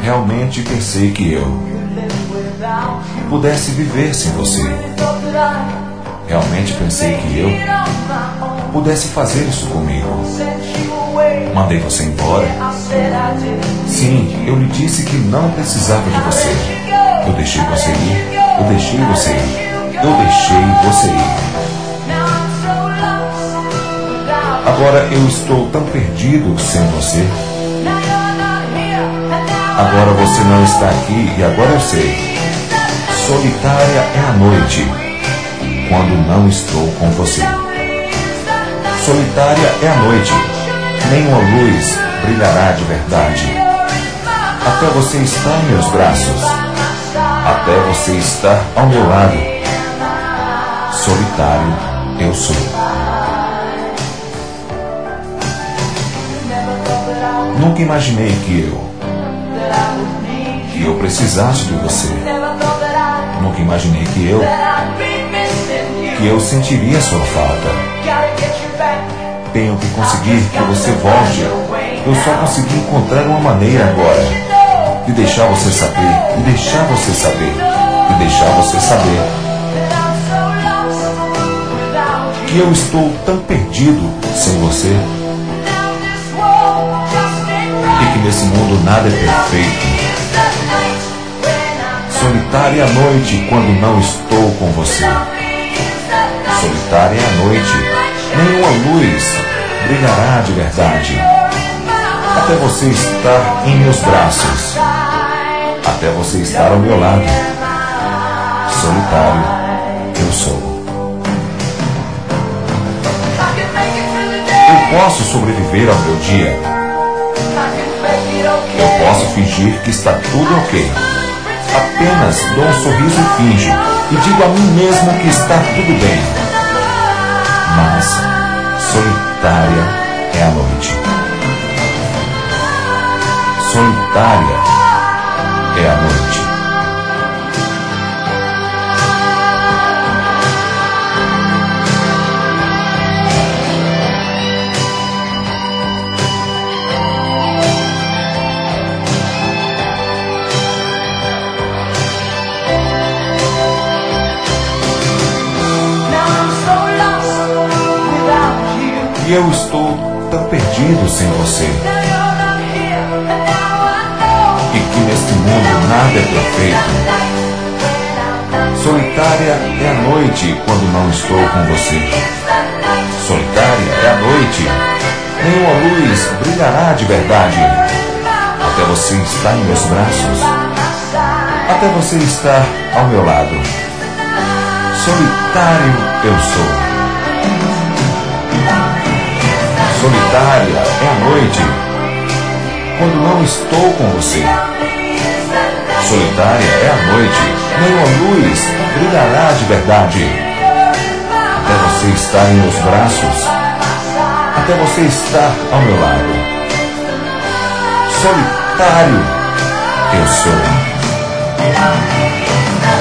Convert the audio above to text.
realmente pensei que eu pudesse viver sem você. Realmente pensei que eu pudesse fazer isso comigo. Mandei você embora. Sim, eu lhe disse que não precisava de você. Eu deixei você ir. Eu deixei você ir. Eu deixei você ir. Agora eu estou tão perdido sem você. Agora você não está aqui e agora eu sei. Solitária é a noite quando não estou com você. Solitária é a noite, nenhuma luz brilhará de verdade. Até você estar em meus braços, até você estar ao meu lado. Solitário eu sou. Nunca imaginei que eu precisasse de você. Nunca imaginei que eu sentiria sua falta. Tenho que conseguir que você volte. Eu só consegui encontrar uma maneira agora de deixar você saber, de deixar você saber, de deixar você saber que eu estou tão perdido sem você e que nesse mundo nada é perfeito. Solitária é a noite quando não estou com você. Solitária é a noite, nenhuma luz brilhará de verdade. Até você estar em meus braços, até você estar ao meu lado. Solitário eu sou. Eu posso sobreviver ao meu dia. Eu posso fingir que está tudo ok. Apenas dou um sorriso e finjo, e digo a mim mesmo que está tudo bem. Mas solitária é a noite. Solitária é a noite. E eu estou tão perdido sem você. E que neste mundo nada é perfeito. Solitária é a noite quando não estou com você. Solitária é a noite, nenhuma luz brilhará de verdade. Até você estar em meus braços, até você estar ao meu lado. Solitário eu sou. Solitária é a noite quando não estou com você. Solitária é a noite, nenhuma luz brilhará de verdade. Até você estar em meus braços, até você estar ao meu lado. Solitário eu sou.